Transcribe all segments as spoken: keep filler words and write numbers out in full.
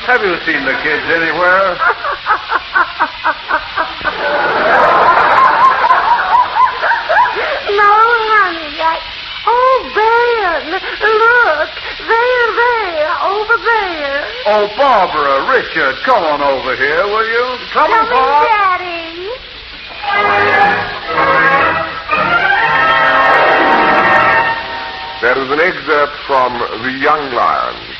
Have you seen the kids anywhere? No, honey. I... Oh, there. Look. There, there. Over there. Oh, Barbara, Richard, come on over here, will you? Come on, Bob. Daddy. That is an excerpt from The Young Lions.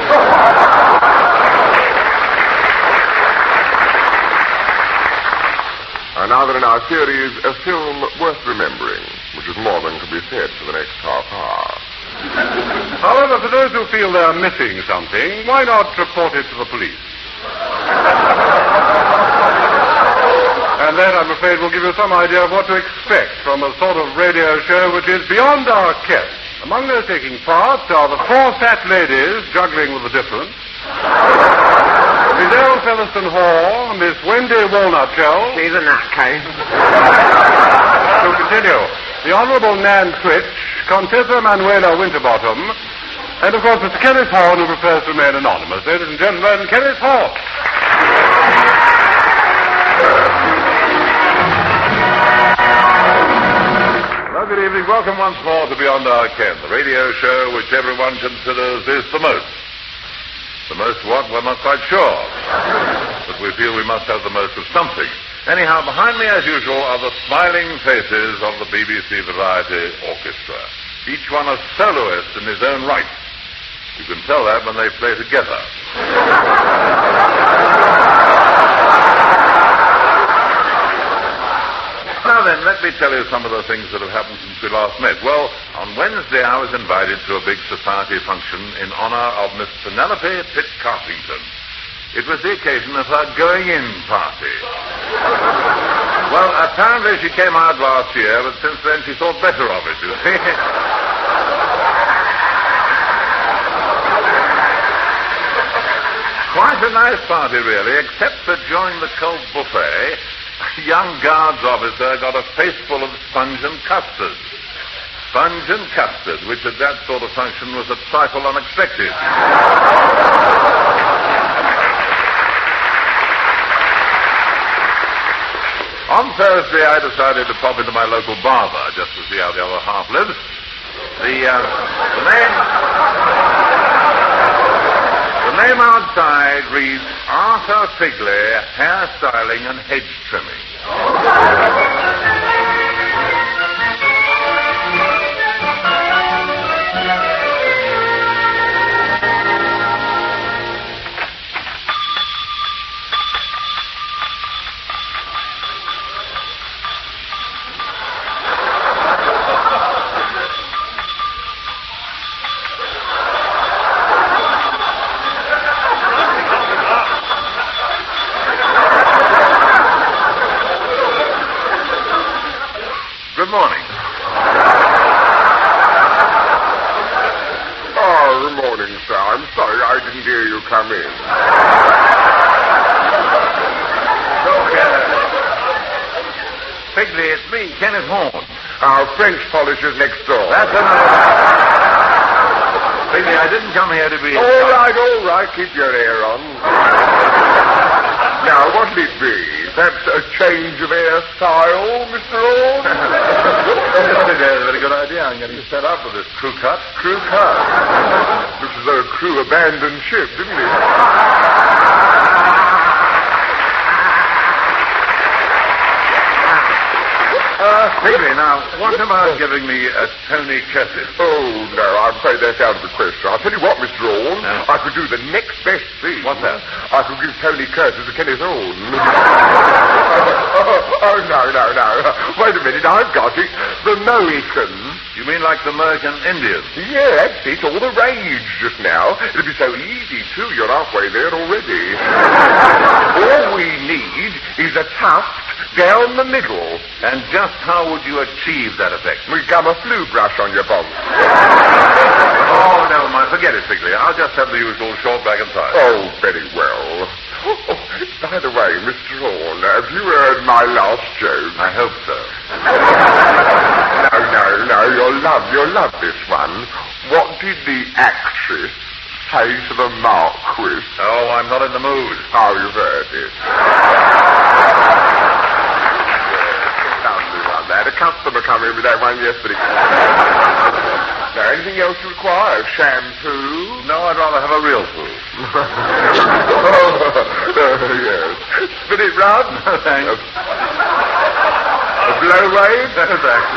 And now that in our series, a film worth remembering, which is more than can be said for the next half hour. However, for those who feel they're missing something, why not report it to the police? And that, I'm afraid, will give you some idea of what to expect from a sort of radio show which is beyond our ken. Among those taking part are the four fat ladies juggling with the difference, Miss Elle Featherstone Hall, Miss Wendy Walnutshell. She's a nutcase. To continue, the Honourable Nan Twitch, Contessa Manuela Winterbottom, and, of course, Mister Kenneth Horne, who prefers to remain anonymous. Ladies and gentlemen, Kenneth Horne. Well, good evening. Welcome once more to Beyond Our Ken, the radio show which everyone considers is the most. The most what? We're not quite sure. But we feel we must have the most of something. Anyhow, behind me, as usual, are the smiling faces of the B B C Variety Orchestra. Each one a soloist in his own right. You can tell that when they play together. Now then, let me tell you some of the things that have happened since we last met. Well, on Wednesday I was invited to a big society function in honor of Miss Penelope Pitt-Carpington. It was the occasion of her going-in party. Well, apparently she came out last year, but since then she thought better of it, you see. Quite a nice party, really, except that during the cold buffet, a young guards officer got a face full of sponge and custard. Sponge and custard, which at that sort of function was a trifle unexpected. On Thursday, I decided to pop into my local barber just to see how the other half lives. The, uh, the name... The name outside reads Arthur Figley, Hair Styling and Hedge Trimming. Good morning. Oh, good morning, sir. I'm sorry I didn't hear you come in. Look, uh, Figley, it's me, Kenneth Horne. Our French polisher's next door. That's another... Figley, I didn't come here to be... All right, all right. Keep your hair on. Now, what'll it be? Perhaps a change of hairstyle, Mister Orne? That's a very good idea. I'm getting set up with this crew cut. Crew cut. Looks as though a crew abandoned ship, didn't it? Uh, Figley, now, what about giving me a Tony Curtis? Oh, no, I'm afraid that's out of the question. I'll tell you what, Mister Orne, No. I could do the next best thing. What's that? I could give Tony Curtis to Kenneth Orne. oh, oh, no, no, no. Wait a minute, I've got it. The Mohicans. You mean like the American Indians? Yeah, that's it. All the rage just now. It'll be so easy, too. You're halfway there already. All we need is a tuft down the middle. And just how would you achieve that effect? We gum a flu brush on your bum. Oh, never mind. Forget it, Figley. I'll just have the usual short back and tie. Oh, very well. Oh, by the way, Mister Horne, have you heard my last joke? I hope so. No, no, no. You'll love, you'll love this one. What did the actress face of a marquis. Oh, I'm not in the mood. Oh, you've heard it. Lovely one, that. A customer come in with that one yesterday. Now, anything else you require? Shampoo? No, I'd rather have a real poo. Oh, yes. Spirit rub? No, thanks. A blow wave? No, thanks.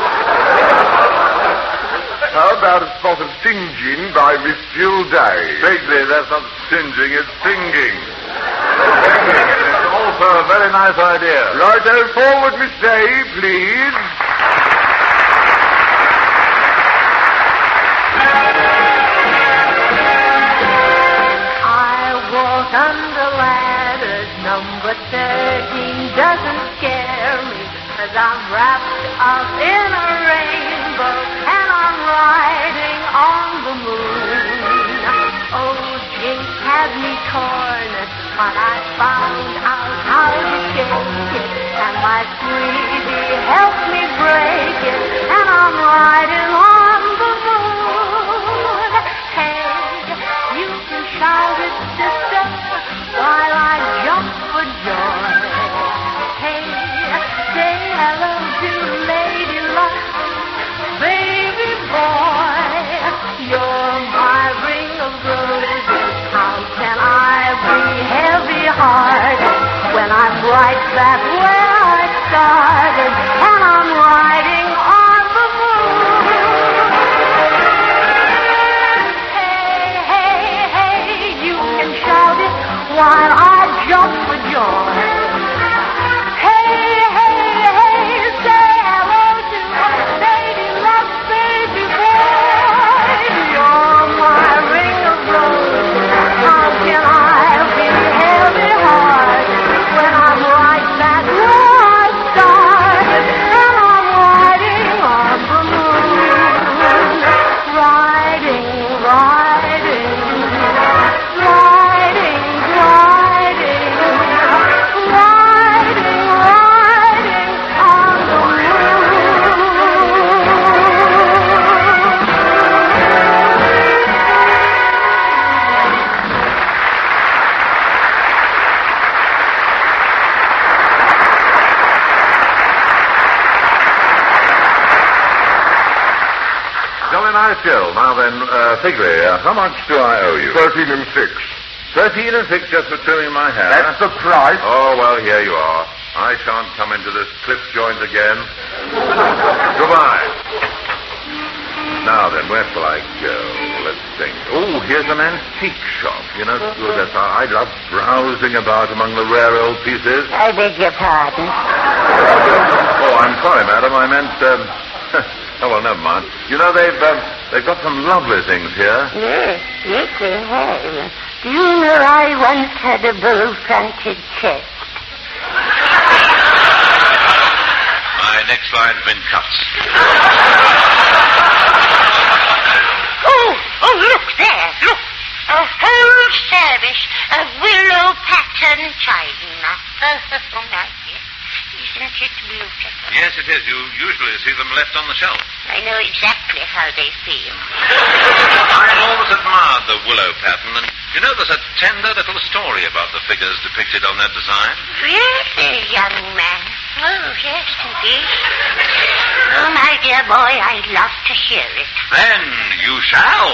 How about a spot of singeing by Miss Jill Day? Bigly, that's not singeing, it's singing. It's also a very nice idea. Righto, forward, Miss Day, please. I walk under ladders, number thirteen doesn't scare me, 'cause I'm wrapped up in a rainbow, and I'm riding on the moon. Oh, Jinx had me cornered, but I found out how to shake it, and my sweetie helped me break it, and I'm riding on the moon. Hey, you can shout it, sister, while I jump for joy. Hey, say hello to Lady Luck, baby boy. You're my ring of roses. How can I be heavy-hearted when I'm right back where I started, and I'm riding on the moon? Hey, hey, hey, you can shout it while I jump for joy. Hey, hey, hey, say hello to Lady Luck, baby boy. You're my ring of roses. How can I be heavy-hearted when I'm right back where I started, and I'm riding on the moon? Riding, riding, riding, riding, riding, riding on the Jolly nice, Jill. Now then, uh, Figly, uh, how much do I owe you? Thirteen and six. Thirteen and six just for trimming my hair. That's the price. Oh, well, here you are. I shan't come into this clip joint again. Goodbye. Now then, where shall I go? Let's think. Oh, here's an antique shop. You know, that's, I love browsing about among the rare old pieces. I beg your pardon. Oh, I'm sorry, madam. I meant, um... oh, well, never mind. You know, they've, um, they've got some lovely things here. Yes, yes, they have. Do you know I once had a bull-fronted chest? My next line's been cut. Oh, oh, look there, look. A whole service of willow pattern china. Oh, nice, yes. Isn't it beautiful? Yes, it is. You usually see them left on the shelf. I know exactly how they feel. I've always admired the willow pattern, and you know there's a tender little story about the figures depicted on that design. Really, young man? Oh, yes, indeed. Oh, my dear boy, I'd love to hear it. Then you shall.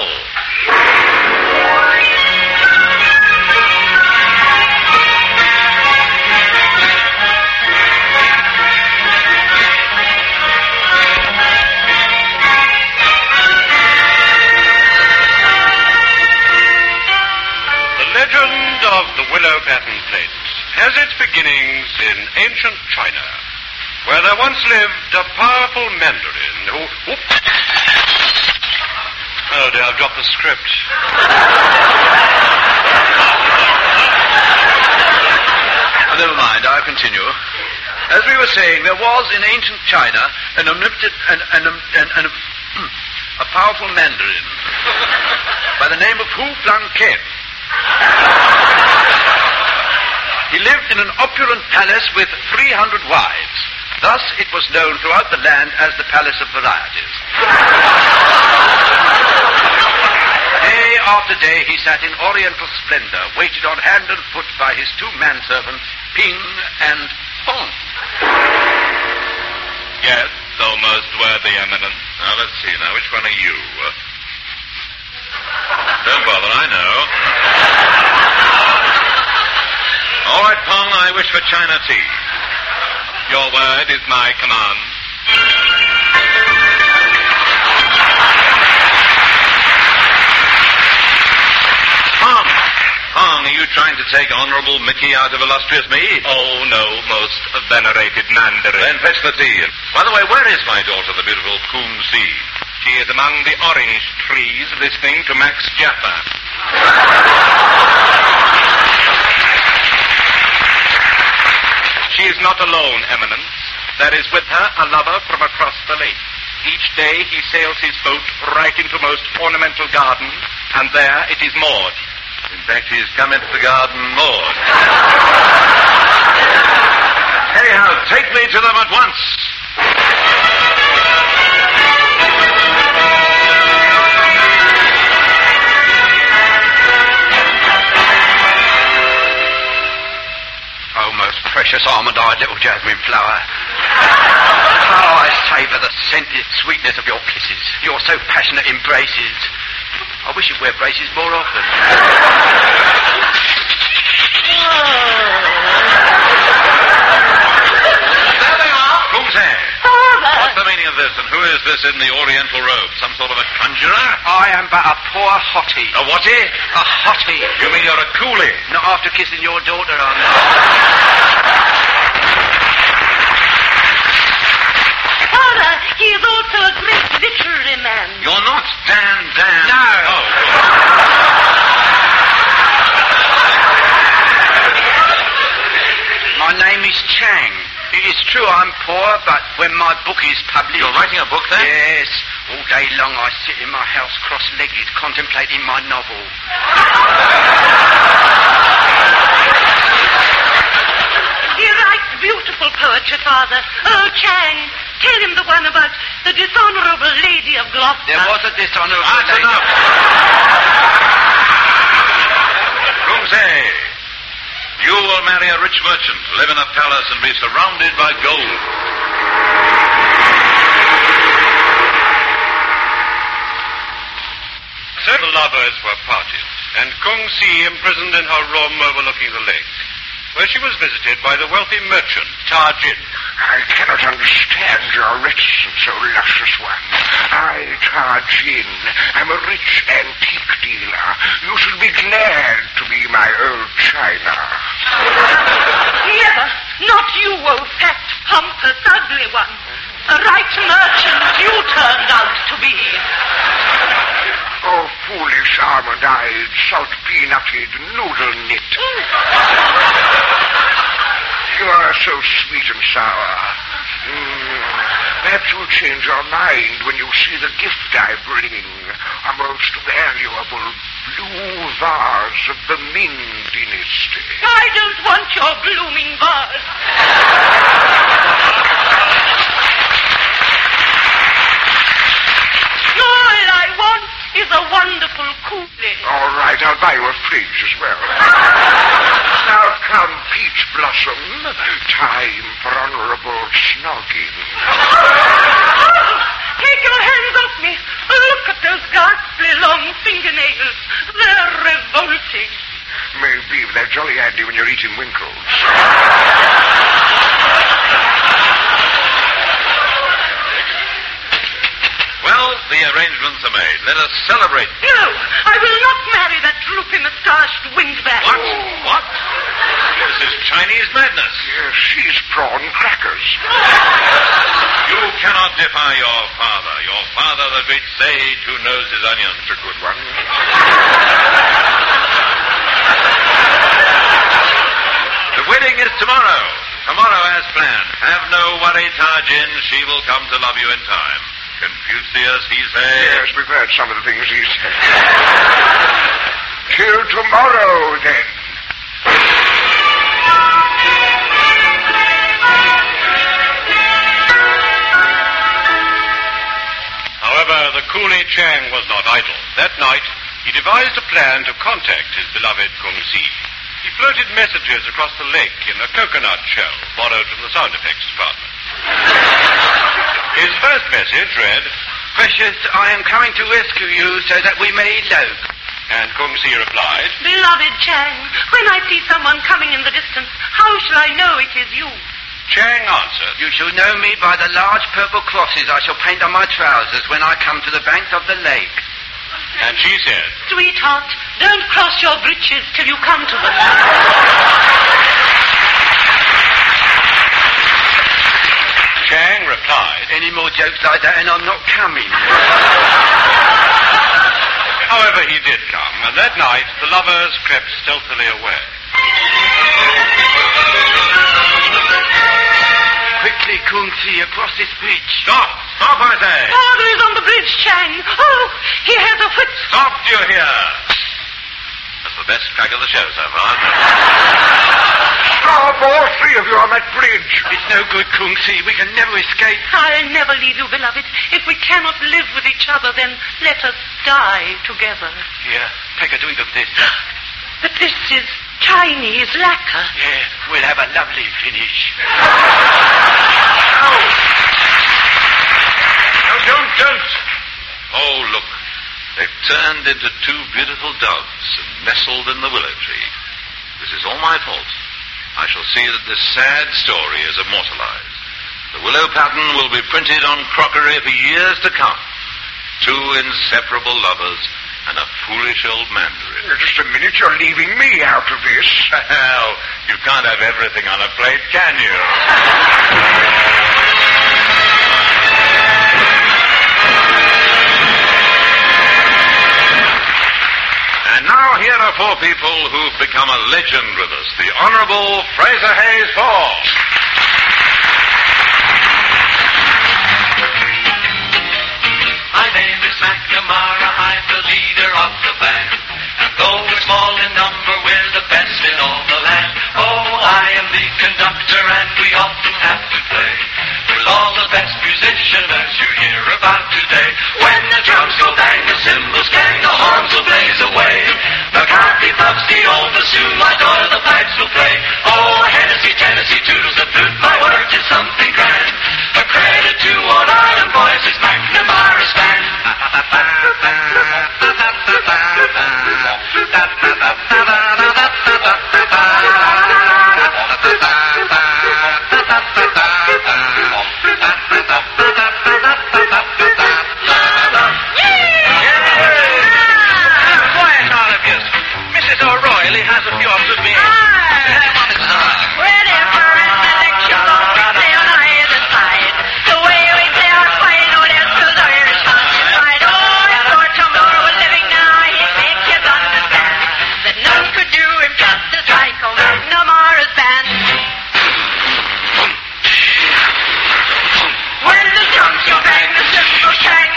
The legend of the willow pattern plate has its beginnings in ancient China, where there once lived a powerful mandarin who... Whoop. Oh, dear, I've dropped the script. Oh, never mind, I'll continue. As we were saying, there was in ancient China an omnipotent... An, an, an, an, an, a powerful mandarin by the name of Hu Flanken. He lived in an opulent palace with three hundred wives. Thus, it was known throughout the land as the Palace of Varieties. Hey, after day he sat in oriental splendor, waited on hand and foot by his two manservants, Ping and Pong. Yes, O most worthy eminence. Now, let's see. Now, which one are you? Uh, don't bother, I know. All right, Pong, I wish for China tea. Your word is my command. Pong! Pong, are you trying to take Honorable Mickey out of illustrious me? Oh, no, most venerated Mandarin. Then fetch the tea. By the way, where is my daughter, the beautiful Kung Si? She is among the orange trees listening to Max Jaffa. She is not alone, Eminence. There is with her a lover from across the lake. Each day he sails his boat right into most ornamental garden, and there it is moored. In fact, he's come into the garden moored. Anyhow, take me to them at once. Oh, most precious almond-eyed little jasmine flower. Oh, I savour the scented sweetness of your kisses, your so passionate embraces. I wish you'd wear braces more often. There they are. Kung Se. Father! What's the meaning of this, and who is this in the oriental robe? Some sort of a conjurer? I am but a poor hottie. A whatie? A hottie. You mean you're a coolie? Not after kissing your daughter, I'm not. Father, he is also a great literary man. You're not Dan Dan. No. Oh. My name is Chang. It is true I'm poor, but when my book is published... You're writing a book, then? Yes. All day long I sit in my house cross-legged, contemplating my novel. He writes beautiful poetry, Father. Oh, Chang, tell him the one about the dishonorable lady of Gloucester. There was a dishonorable That's lady. enough. Kung Se, you will marry a rich merchant, live in a palace, and be surrounded by gold. So the lovers were parted, and Kung Si imprisoned in her room overlooking the lake, where she was visited by the wealthy merchant, Ta Jin. I cannot understand your reticence, O luscious one. I, Ta Jin, am a rich antique dealer. You should be glad to be my old china. Never. Not you, oh fat, pompous, ugly one. A right merchant you turned out to be. Oh, foolish almond-eyed, salt-peanutted, noodle-knit. You are so sweet and sour. Mm. Perhaps you'll change your mind when you see the gift I bring. A most valuable blue vase of the Ming dynasty. I don't want your blooming vase. All I want is a wonderful coolie. All right, I'll buy you a fridge as well. Now come, Peach Blossom. Time for honorable snogging. Oh, take your hands off me. Look at those ghastly long fingernails. They're revolting. Maybe they're jolly handy when you're eating winkles. Well, the arrangements are made. Let us celebrate. No, I will not marry that droopy-moustached windbag. What? What? This is Chinese madness. Yes, she's prawn crackers. You cannot defy your father. Your father, the great sage who knows his onions. That's a good one. The wedding is tomorrow. Tomorrow as planned. Have no worry, Ta Jin. She will come to love you in time. Confucius, he said. Yes, we've heard some of the things he said. Till tomorrow, then. However, the coolie Chang was not idle. That night, he devised a plan to contact his beloved Kung Si. He floated messages across the lake in a coconut shell borrowed from the sound effects department. His first message read, Precious, I am coming to rescue you so that we may elope. And Kung Si replied, Beloved Chang, when I see someone coming in the distance, how shall I know it is you? Chang answered, You shall know me by the large purple crosses I shall paint on my trousers when I come to the banks of the lake. And she said, Sweetheart, don't cross your breeches till you come to them. Chang replied, Any more jokes like that and I'm not coming. However, he did come, and that night the lovers crept stealthily away. Quickly, Kung Si, across this bridge. Stop! Stop, I say! Father is on the bridge, Chang. Oh, he has a whip. Stop, do you hear? That's the best crack of the show so far. Stop, all three of you on that bridge. It's no good, Kung Si. We can never escape. I'll never leave you, beloved. If we cannot live with each other, then let us die together. Here, take a drink of this. But this is Chinese lacquer. Yeah, we'll have a lovely finish. No. No, don't, don't. Oh, look. They've turned into two beautiful doves and nestled in the willow tree. This is all my fault. I shall see that this sad story is immortalized. The willow pattern will be printed on crockery for years to come. Two inseparable lovers and a foolish old mandarin. Just a minute, you're leaving me out of this. Well, you can't have everything on a plate, can you? And now here are four people who've become a legend with us. The Honourable Fraser Hayes Fall. My name is McNamara, I'm the leader of the band. And though we're small in number, we're the best in all the land. Oh, I am the conductor and we often have to play. We're all the best musicians you hear about today. When the drums go bang, the cymbals gang, the horns will blaze away. McCarthy puffs the old bassoon, like oil the pipes will play. Oh, Hennessy, Tennessee, toodles the flute, my word is something grand. A credit to all Ireland boys, it's McNamara's band. Missus O'Reilly has a few offers me. Ready for an election, stay on either side. The way we say our fight, no less to the Irish countryside. Oh, if for tomorrow was living now, he'd make you understand that none could do him justice like old McNamara's band. When the drums go bang, the cymbals shang.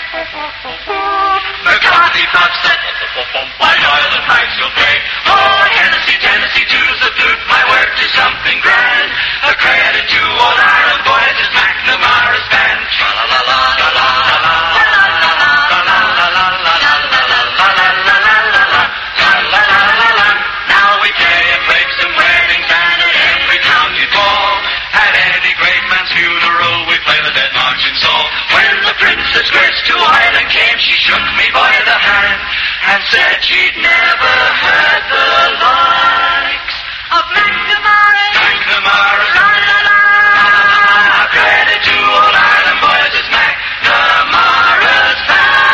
McCarthy puffs it, while oil the pipes will play. Oh, Hennessy, Tennessee, toodles the flute, my word is something grand. A credit to all Ireland boys is McNamara's band. Now we play at wakes and weddings and at every county ball. At any great man's funeral we play the Dead Marching Song. When the Princess Grace to Ireland came, she shook me by the hand and said she'd never heard the likes of McNamara. McNamara, la la la. A credit to all Ireland boys is McNamara's band.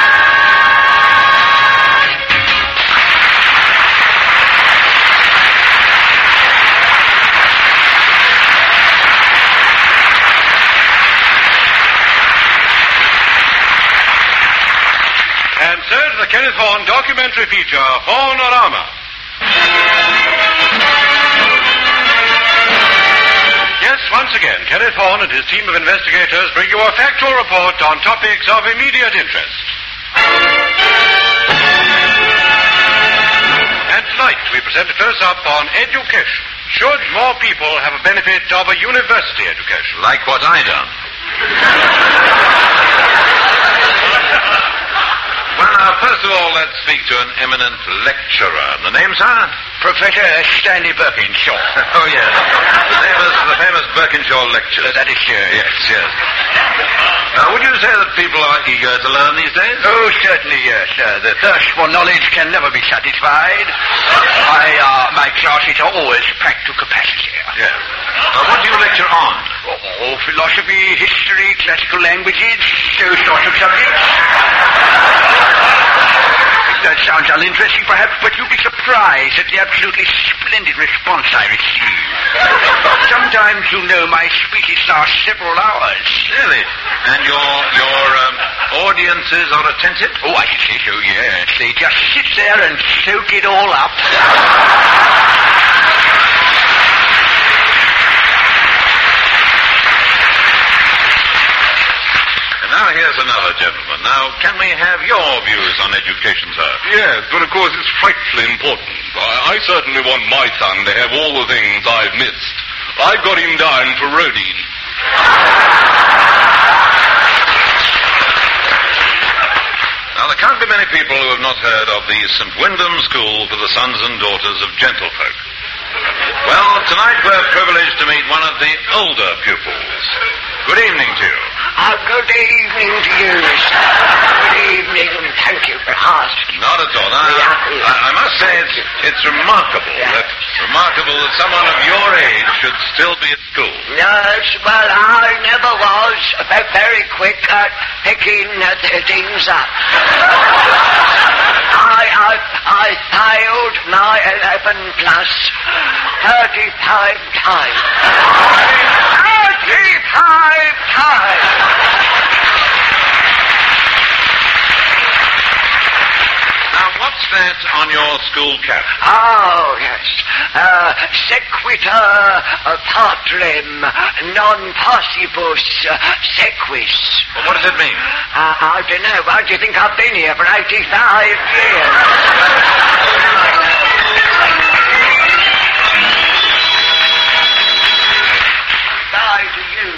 And so to the Kenneth Horne documentary feature, Hornorama. Yes, once again, Kenneth Horne and his team of investigators bring you a factual report on topics of immediate interest. And tonight we present a close-up on education. Should more people have a benefit of a university education? Like what I done. When our first of all, let's speak to an eminent lecturer. And the name, sir? Professor Stanley Birkinshaw. Oh, yes. The famous, the famous Birkinshaw lecture. Uh, that is sure. Yes, yes. Now, would you say that people are eager to learn these days? Oh, certainly, yes, sir. The thirst for knowledge can never be satisfied. I, uh, my classes are always packed to capacity. Yes. Now, what do you lecture on? Oh, philosophy, history, classical languages, those sorts of subjects. That sounds uninteresting, perhaps, but you'll be surprised at the absolutely splendid response I receive. Sometimes, you know, my speeches last several hours. Really? And your your um, audiences are attentive? Oh, I should say so, yes. They just sit there and soak it all up. Now, here's another gentleman. Now, can we have your views on education, sir? Yes, but of course it's frightfully important. I, I certainly want my son to have all the things I've missed. I've got him down for Rodine. Now, there can't be many people who have not heard of the Saint Wyndham School for the Sons and Daughters of Gentlefolk. Well, tonight we're privileged to meet one of the older pupils. Good evening to you. Oh, good evening to you, sir. Good evening, and thank you for asking. Not at all. Now, Yeah. I, I must say it's, it's remarkable Yeah. that remarkable that someone of your age should still be at school. Yes, well, I never was ve- very quick at picking uh, th- things up. I, I, I failed my eleven plus thirty-five times. thirty-five times! Now, what's that on your school cap? Oh, yes. Uh, sequitur uh, patrem non possibus uh, sequis. Well, what does it mean? Uh, I don't know. Why do you think I've been here for eighty-five years? Bye to you.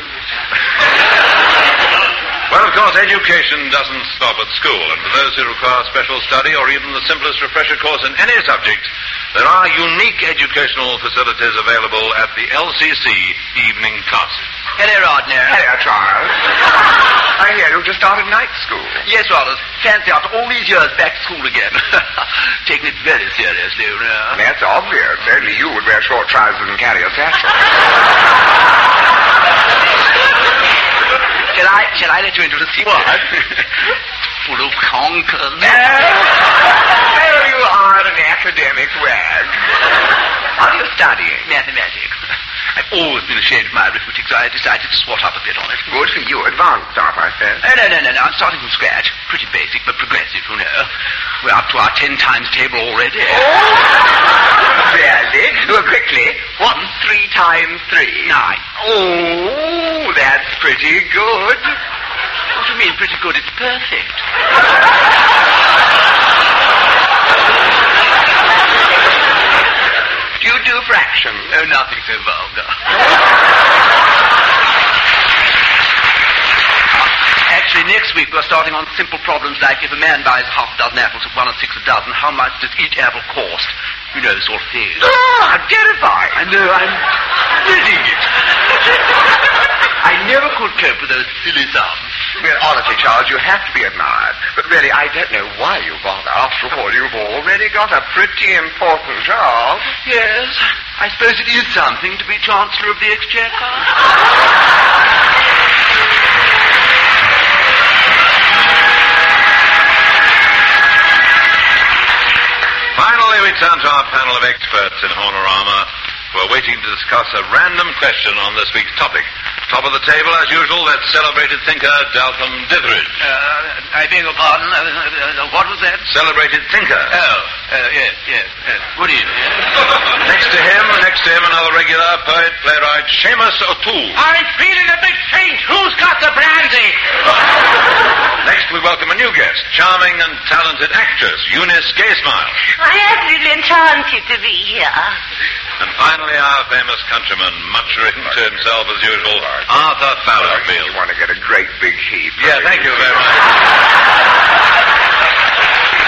Well, of course, education doesn't stop at school, and for those who require special study or even the simplest refresher course in any subject, there are unique educational facilities available at the L C C evening classes. Hello, Rodney. Hello, Charles. I hear you just started night school. Yes, Rodney. Fancy after all these years back to school again. Taking it very seriously, you know. That's obvious. Only you would wear short trousers and carry a satchel. Shall I, shall I let you into the secret? What? Full of conkers. Oh, you are an academic wag. What are you studying? Mathematics. I've always been ashamed of my arithmetic, so I decided to swat up a bit on it. Good for you. Advanced stuff, I said. Oh, no, no, no, no. I'm starting from scratch. Pretty basic, but progressive, you know. We're up to our ten times table already. Oh, really? Well, quickly. One, three times three. Nine. Oh, that's pretty good. What do you mean, pretty good? It's perfect. Do you do fractions? Oh, nothing so vulgar. Actually, next week we're starting on simple problems like if a man buys a half a dozen apples at one and six a dozen, how much does each apple cost? You know, sort of thing. Ah, terrifying. I know, I'm dreading it. I never could cope with those silly sums. Well, honestly, Charles, you have to be admired. But really, I don't know why you bother. After all, you've already got a pretty important job. Yes, I suppose it is something to be Chancellor of the Exchequer. Finally, we turn to our panel of experts in Honorama who are waiting to discuss a random question on this week's topic. Top of the table, as usual, that celebrated thinker, Dalpham Dithridge. Uh, I beg your pardon. Uh, uh, what was that? Celebrated thinker. Oh, uh, yes, yes. Uh, good evening. Next to him, next to him, another regular poet, playwright, Seamus O'Toole. I'm feeling a bit faint. Who's got the brandy? Next, we welcome a new guest, charming and talented actress, Eunice Gaysmile. I am really enchanted to be here. And finally, our famous countryman, muttering to himself as usual, Arthur Fallowfield. You want to get a great big heap. Yeah, thank you very much.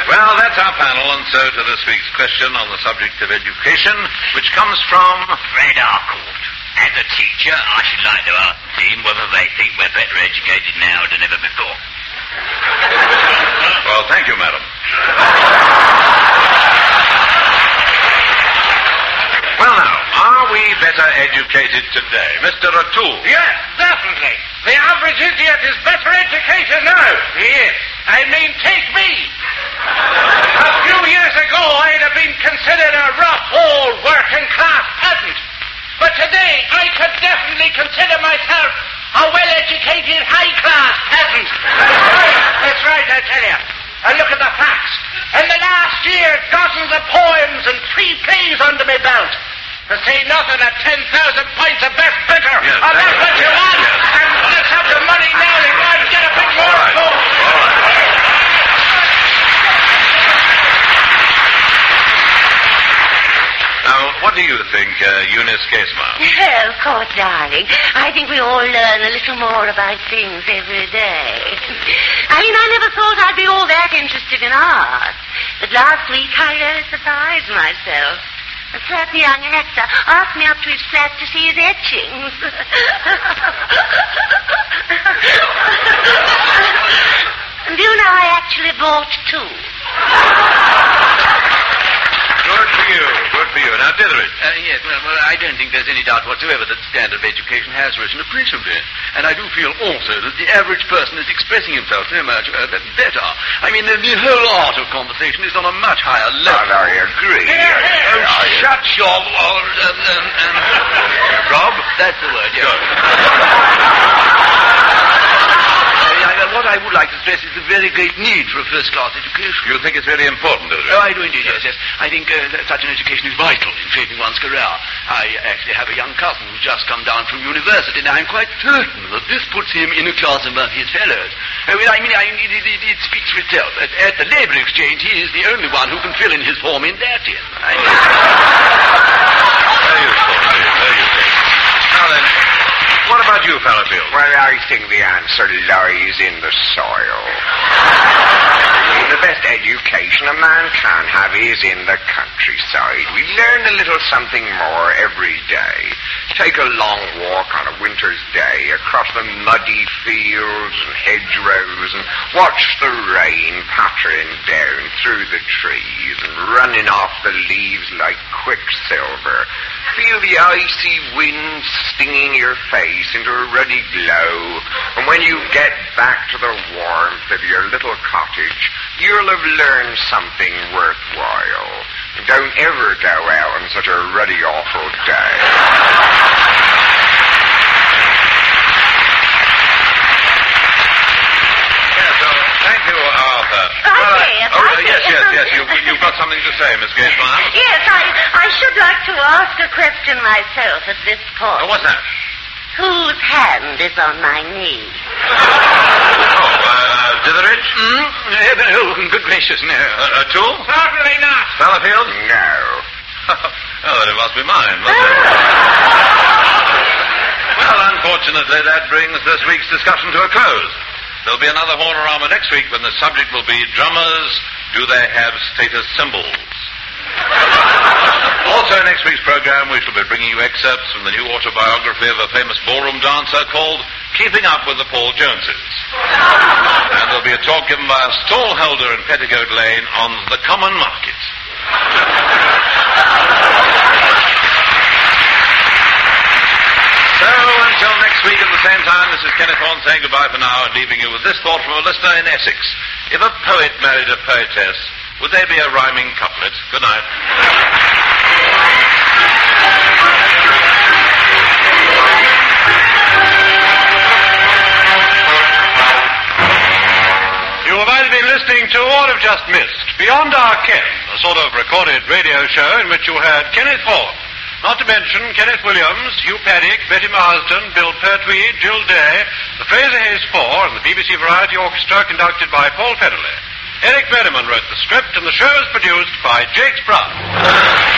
Well, that's our panel, and so to this week's question on the subject of education, which comes from Fred Harcourt. As a teacher, I should like to ask the team whether they think we're better educated now than ever before. Well, thank you, madam. Well, now, are we better educated today? Mister O'Toole? Yes, definitely. The average idiot is better educated now. He is. I mean, take me. A few years ago, I'd have been considered a rough, old, working-class peasant. But today, I could definitely consider myself a well-educated, high-class peasant. That's right, that's right, I tell you. And look at the facts. In the last year, dozens of poems and three plays under my belt. To say nothing of ten thousand pints of best bitter. Yes, and that's what you want. Yes. And let's have the money now to go and get a bit more All right. food. All right. Now, what do you think, uh, Eunice Casement? Well, of course, darling. I think we all learn a little more about things every day. I mean, I never thought I'd be all that interested in art. But last week I really surprised myself. A certain young actor asked me up to his flat to see his etchings. And do you know, I actually bought two. Good for you. Good for you. Now, Ditheridge. Uh, yes, well, well, I don't think there's any doubt whatsoever that the standard of education has risen appreciably. And I do feel also that the average person is expressing himself so much uh, better. I mean, the, the whole art of conversation is on a much higher level. Well, I agree. Yeah, yeah. Oh, I, shut your... Uh, um, um, um, Rob? That's the word, yeah. What I would like to stress is the very great need for a first-class education. You think it's very important, Ditheridge? Oh, I do indeed, yes, yes. I think uh, that such an education is vital in shaping one's career. I actually have a young cousin who's just come down from university, and I'm quite certain that this puts him in a class above his fellows. Uh, well, I mean, I mean it, it, it speaks for itself. At, at the labour exchange, he is the only one who can fill in his form in that in. I mean... Very useful, very useful. Now then, what about you, Fallowfield? Well, I think the answer lies in the soil. I mean, the best education a man can have is in the countryside. We learn a little something more every day. Take a long walk on a winter's day across the muddy fields and hedgerows and watch the rain pattering down through the trees and running off the leaves like quicksilver. Feel the icy wind stinging your face into a ruddy glow, and when you get back to the warmth of your little cottage, you'll have learned something worthwhile. Don't ever go out on such a ruddy, awful day. Yes, oh, thank you, Arthur. I Well, say, I- if oh, I yes, say- yes, yes. You, you've got something to say, Miss Gatemire. Yes, I, I should like to ask a question myself at this point. Oh, what's that? Whose hand is on my knee? Oh, uh, Ditheridge? Hmm? Uh, oh, good gracious, no. Uh, O'Toole? Certainly not. Fallowfield? No. Oh, then it must be mine, mustn't it? Well, unfortunately, that brings this week's discussion to a close. There'll be another Hornorama next week when the subject will be drummers, do they have status symbols? Also, in next week's program, we shall be bringing you excerpts from the new autobiography of a famous ballroom dancer called Keeping Up with the Paul Joneses. And there'll be a talk given by a stallholder in Petticoat Lane on the common market. So, until next week at the same time, this is Kenneth Horne saying goodbye for now and leaving you with this thought from a listener in Essex. If a poet married a poetess, would they be a rhyming couplet? Good night. You have either been listening to or have just missed Beyond Our Ken, a sort of recorded radio show in which you heard Kenneth Horne, not to mention Kenneth Williams, Hugh Paddick, Betty Marsden, Bill Pertwee, Jill Day, the Fraser Hayes Four, and the B B C Variety Orchestra conducted by Paul Federley. Eric Berryman wrote the script, and the show is produced by Jakes Brown.